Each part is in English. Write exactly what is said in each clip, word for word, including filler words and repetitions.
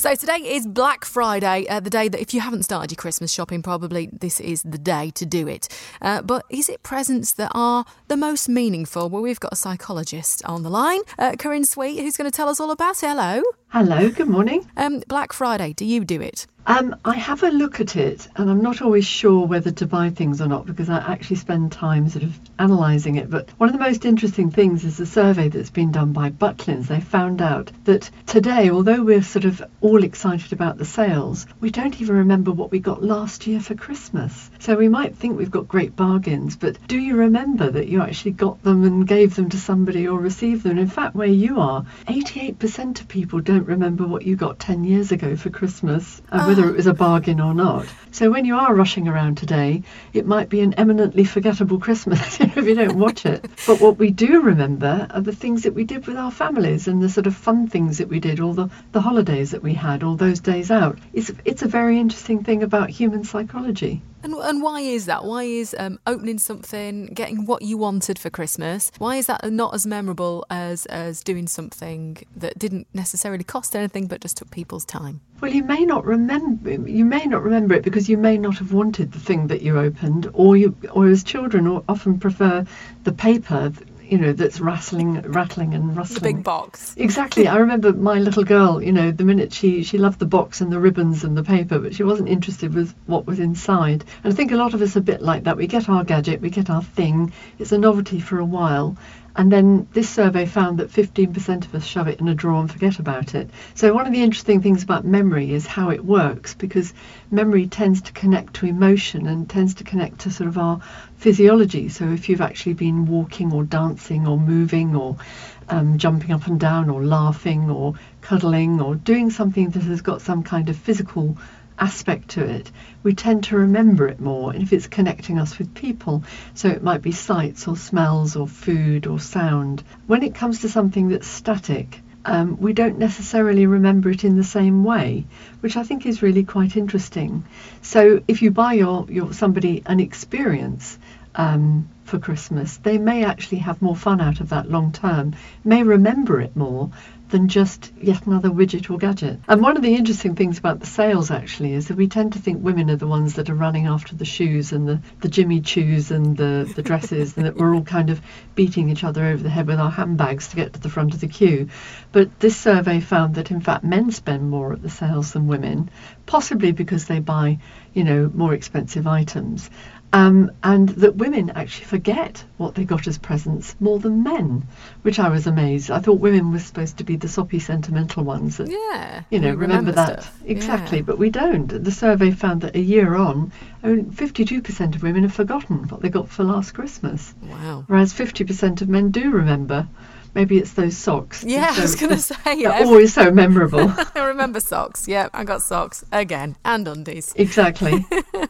So today is Black Friday, uh, the day that if you haven't started your Christmas shopping, probably this is the day to do it. Uh, but is it presents that are the most meaningful? Well, we've got a psychologist on the line, uh, Corinne Sweet, who's going to tell us all about it. Hello. Hello, good morning. Um, Black Friday, do you do it? Um, I have a look at it and I'm not always sure whether to buy things or not because I actually spend time sort of analysing it. But one of the most interesting things is the survey that's been done by Butlins. They found out that today, although we're sort of all excited about the sales, we don't even remember what we got last year for Christmas. So we might think we've got great bargains, but do you remember that you actually got them and gave them to somebody or received them? And in fact, where you are, eighty-eight percent of people don't remember what you got ten years ago for Christmas. Uh, whether it was a bargain or not. So when you are rushing around today, it might be an eminently forgettable Christmas if you don't watch it. But what we do remember are the things that we did with our families and the sort of fun things that we did, all the, the holidays that we had, all those days out. It's, it's a very interesting thing about human psychology. And, and why is that? Why is um, opening something, getting what you wanted for Christmas, why is that not as memorable as, as doing something that didn't necessarily cost anything but just took people's time? Well, you may not remember. You may not remember it because you may not have wanted the thing that you opened, or you, or as children, or often prefer the paper. You know, that's rattling, rattling and rustling. The big box. Exactly. I remember my little girl, you know, the minute she, she loved the box and the ribbons and the paper, but she wasn't interested with what was inside. And I think a lot of us are a bit like that. We get our gadget, we get our thing. It's a novelty for a while. And then this survey found that fifteen percent of us shove it in a drawer and forget about it. So one of the interesting things about memory is how it works, because memory tends to connect to emotion and tends to connect to sort of our physiology. So if you've actually been walking or dancing or moving or um, jumping up and down or laughing or cuddling or doing something that has got some kind of physical aspect to it, we tend to remember it more, and if it's connecting us with people, so it might be sights or smells or food or sound. When it comes to something that's static, um, we don't necessarily remember it in the same way, which I think is really quite interesting. So if you buy your, your somebody an experience um, for Christmas, they may actually have more fun out of that long term, may remember it more than just yet another widget or gadget. And one of the interesting things about the sales actually is that we tend to think women are the ones that are running after the shoes and the, the Jimmy Choos and the, the dresses and that we're all kind of beating each other over the head with our handbags to get to the front of the queue. But this survey found that in fact men spend more at the sales than women, possibly because they buy, you know, more expensive items. Um, and that women actually forget what they got as presents more than men, which I was amazed. I thought women were supposed to be the soppy, sentimental ones that, yeah, you know, remember, remember that. Stuff. Exactly, yeah. But we don't. The survey found that a year on, only fifty-two percent of women have forgotten what they got for last Christmas. Wow. Whereas fifty percent of men do remember. Maybe it's those socks. Yeah, so, I was going to say. They're Yeah. always so memorable. I remember socks. Yeah, I got socks again, and undies. Exactly.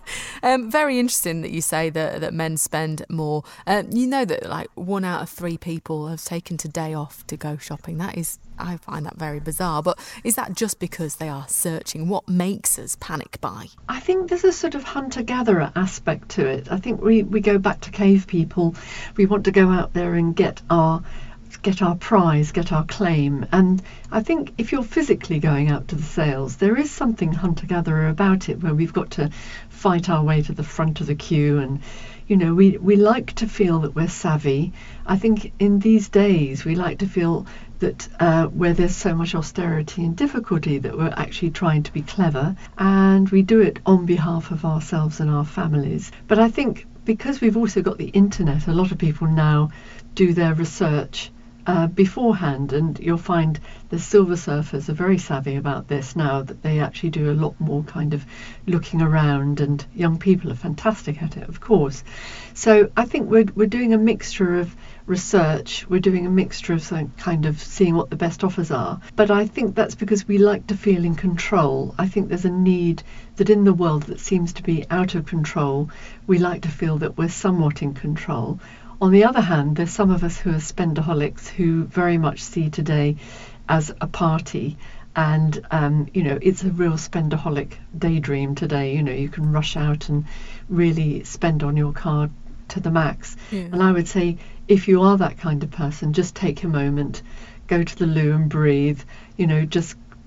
um, very interesting that you say that that men spend more. Um, you know that like one out of three people have taken today off to go shopping. That is, I find that very bizarre. But is that just because they are searching? What makes us panic buy? I think there's a sort of hunter-gatherer aspect to it. I think we, we go back to cave people. We want to go out there and get our get our prize, get our claim. And I think if you're physically going out to the sales, there is something hunter-gatherer about it where we've got to fight our way to the front of the queue, and you know, we, we like to feel that we're savvy. I think in these days we like to feel that uh, where there's so much austerity and difficulty that we're actually trying to be clever, and we do it on behalf of ourselves and our families. But I think because we've also got the internet, a lot of people now do their research Uh, beforehand, and you'll find the silver surfers are very savvy about this now, that they actually do a lot more kind of looking around, and young people are fantastic at it, of course. So I think we're, we're doing a mixture of research, we're doing a mixture of some kind of seeing what the best offers are, but I think that's because we like to feel in control. I think there's a need that in the world that seems to be out of control, we like to feel that we're somewhat in control. On the other hand, there's some of us who are spendaholics who very much see today as a party, and um, you know, it's a real spendaholic daydream today. You know, you can rush out and really spend on your card to the max. Yeah. And I would say, if you are that kind of person, just take a moment, go to the loo and breathe. You know, just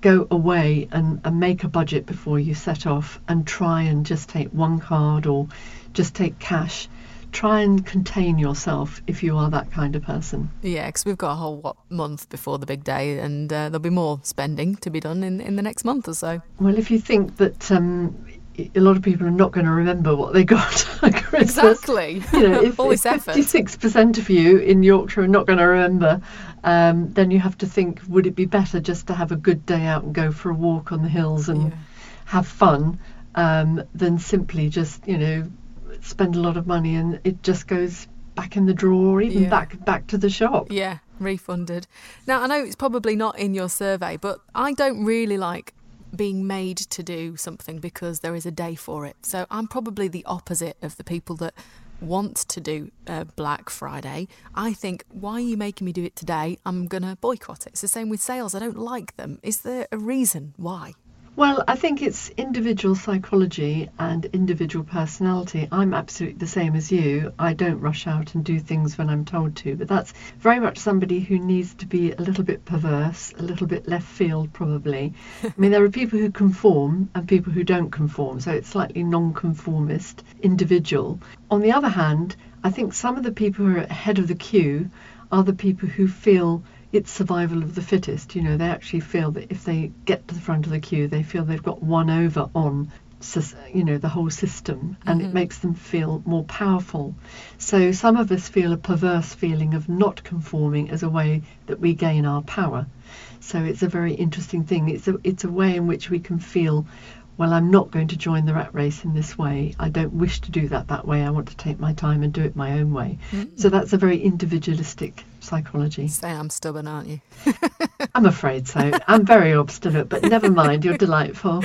go away and, and make a budget before you set off, and try and just take one card or just take cash. Try and contain yourself if you are that kind of person. Yeah, because we've got a whole what, month before the big day, and uh, there'll be more spending to be done in, in the next month or so. Well, if you think that um, a lot of people are not going to remember what they got at Christmas. Exactly. You know, if, all this if effort. fifty-six percent of you in Yorkshire are not going to remember, um, then you have to think, would it be better just to have a good day out and go for a walk on the hills and Yeah. have fun, um, than simply just, you know, spend a lot of money and it just goes back in the drawer, or even Yeah. back back to the shop. Yeah, refunded. Now, I know it's probably not in your survey, but I don't really like being made to do something because there is a day for it. So I'm probably the opposite of the people that want to do uh, Black Friday. I think, why are you making me do it today? I'm going to boycott it. It's the same with sales. I don't like them. Is there a reason why? Well, I think it's individual psychology and individual personality. I'm absolutely the same as you. I don't rush out and do things when I'm told to, but that's very much somebody who needs to be a little bit perverse, a little bit left field probably. I mean, there are people who conform and people who don't conform, so it's slightly non-conformist, individual. On the other hand, I think some of the people who are ahead of the queue are the people who feel it's survival of the fittest. You know, they actually feel that if they get to the front of the queue, they feel they've got one over on, you know, the whole system, and Mm-hmm. it makes them feel more powerful. So some of us feel a perverse feeling of not conforming as a way that we gain our power. So it's a very interesting thing. It's a, it's a way in which we can feel, well, I'm not going to join the rat race in this way. I don't wish to do that that way. I want to take my time and do it my own way. Mm. So that's a very individualistic psychology. Say I'm stubborn, aren't you? I'm afraid so. I'm very obstinate, but never mind, you're delightful.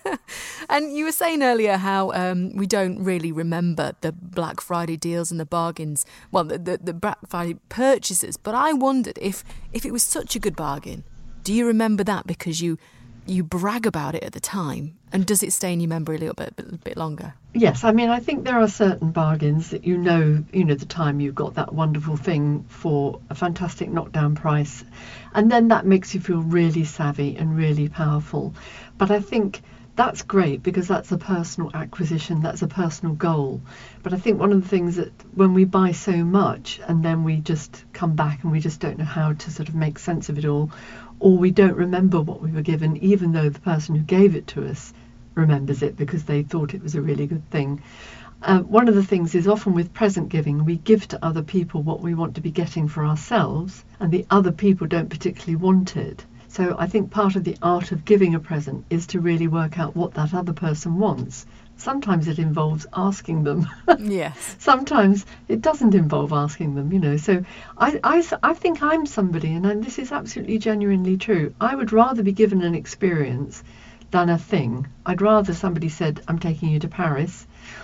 And you were saying earlier how um, we don't really remember the Black Friday deals and the bargains, well, the, the, the Black Friday purchases. But I wondered if, if it was such a good bargain, do you remember that because you you brag about it at the time? And does it stay in your memory a little bit, a bit longer? Yes, I mean, I think there are certain bargains that you know, you know, the time you got that wonderful thing for a fantastic knockdown price. And then that makes you feel really savvy and really powerful. But I think that's great because that's a personal acquisition, that's a personal goal. But I think one of the things that when we buy so much and then we just come back and we just don't know how to sort of make sense of it all, or we don't remember what we were given, even though the person who gave it to us remembers it because they thought it was a really good thing. Uh, one of the things is often with present giving, we give to other people what we want to be getting for ourselves, and the other people don't particularly want it. So I think part of the art of giving a present is to really work out what that other person wants. Sometimes it involves asking them. Yes. Sometimes it doesn't involve asking them, you know. So I, I, I think I'm somebody, and this is absolutely genuinely true. I would rather be given an experience than a thing. I'd rather somebody said, I'm taking you to Paris,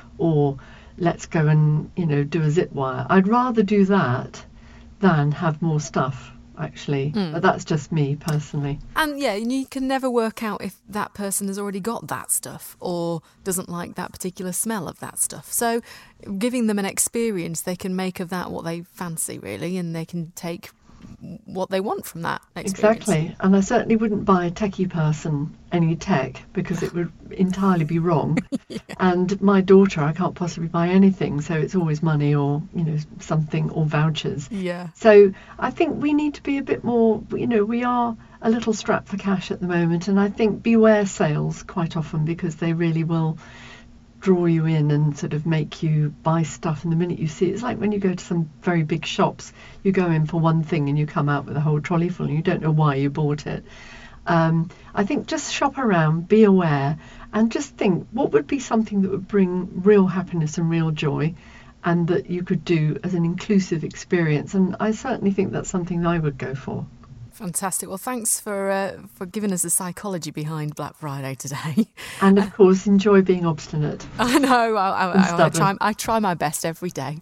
or let's go and, you know, do a zip wire. I'd rather do that than have more stuff, actually. Mm. But that's just me personally. And yeah, you can never work out if that person has already got that stuff or doesn't like that particular smell of that stuff. So giving them an experience, they can make of that what they fancy, really, and they can take what they want from that experience. Exactly. And I certainly wouldn't buy a techie person any tech because it would entirely be wrong. Yeah. And my daughter, I can't possibly buy anything, so it's always money or, you know, something, or vouchers. Yeah. So I think we need to be a bit more, you know, we are a little strapped for cash at the moment, and I think beware sales quite often because they really will draw you in and sort of make you buy stuff, and the minute you see it, it's like when you go to some very big shops, you go in for one thing and you come out with a whole trolley full and you don't know why you bought it. Um, I think just shop around, be aware, and just think what would be something that would bring real happiness and real joy, and that you could do as an inclusive experience. And I certainly think that's something I would go for. Fantastic. Well, thanks for uh, for giving us the psychology behind Black Friday today. And of course, enjoy being obstinate. I know. I, I, And I, I, try, stubborn. I try my best every day.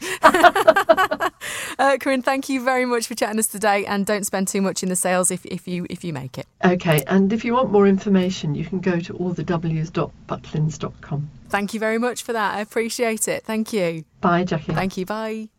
uh, Corinne, thank you very much for chatting us today, and don't spend too much in the sales if, if you if you make it. Okay, and if you want more information, you can go to all the w's dot butlins dot com. Thank you very much for that. I appreciate it. Thank you. Bye, Jackie. Thank you. Bye.